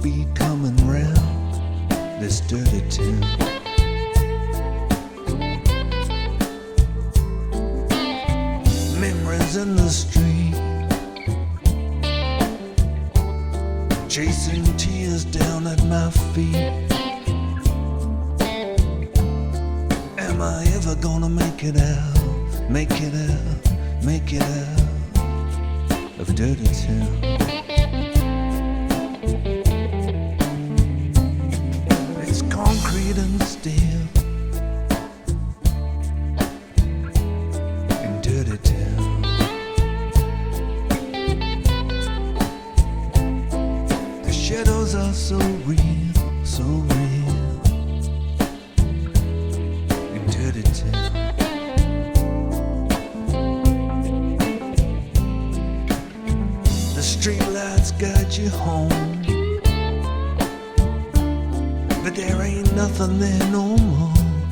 heartbeat coming round this dirty town. Memories in the street, chasing tears down at my feet. Am I ever gonna make it out, make it out, make it out of dirty town? It's concrete and steel in dirty town. The shadows are so real, so real in dirty town. The streetlights guide you home, but there ain't nothing there no more.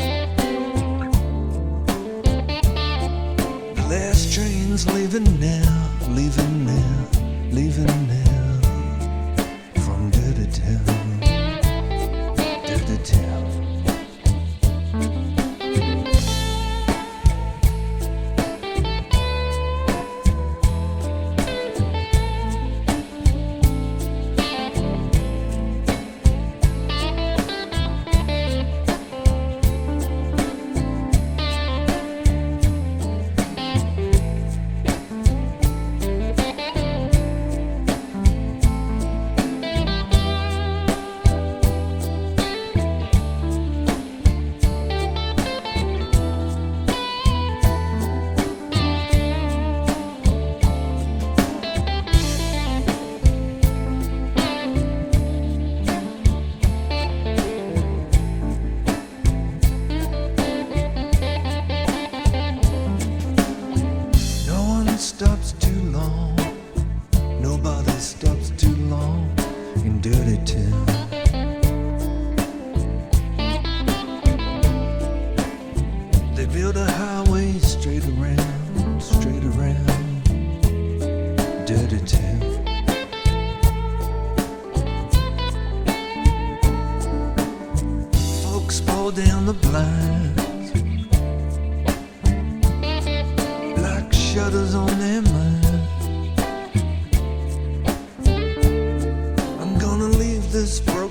The last train's leaving now, leaving now, leaving now from dirty town, dirty town. Stops too long, nobody stops too long in dirty town. They build a highway straight around dirty town. Folks pull down the blinds, shutters on their mind. I'm gonna leave this broken